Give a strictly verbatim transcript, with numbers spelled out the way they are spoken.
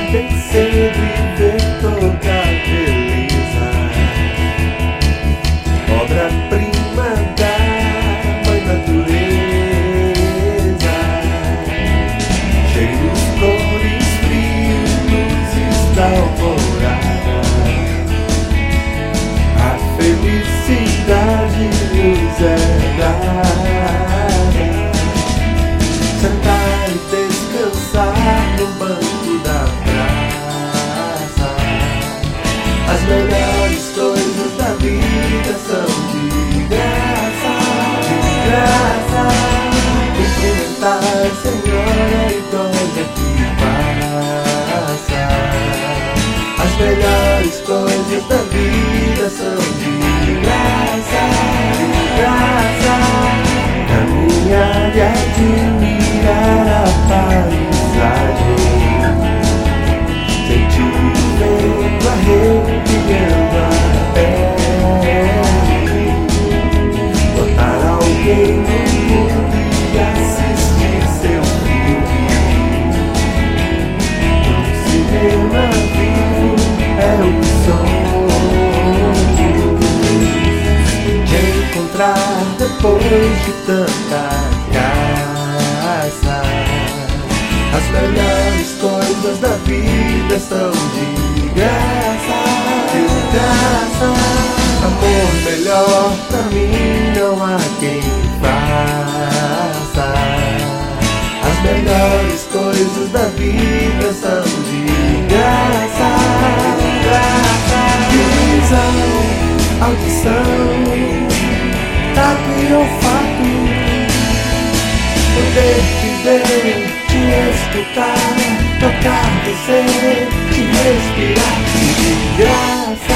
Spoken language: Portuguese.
vencer e ver toda a beleza, obra-prima da mãe natureza. Cheiros, cores, frios, luzes da alvorada, a felicidade nos é dada. Sentar e descansar no banco da praça, as melhores coisas da vida são de graça, de graça. Cumprimentar Senhora e dona que passa, as melhores coisas da vida são de graça, de graça. Caminhar e admirar a paisagem, sentir o vento arrepiando a pele, botar alguém no mundo e assistir seu filme. Um cinema vivo é o sonho de encontrar depois de tanta caça. As melhores coisas da vida são de graça, de graça. Amor melhor pra mim não há quem faça. As melhores coisas da vida são de graça, de graça. Visão, audição, tato e olfato, poder te ver, te escutar, tocar você, te respirar de graça.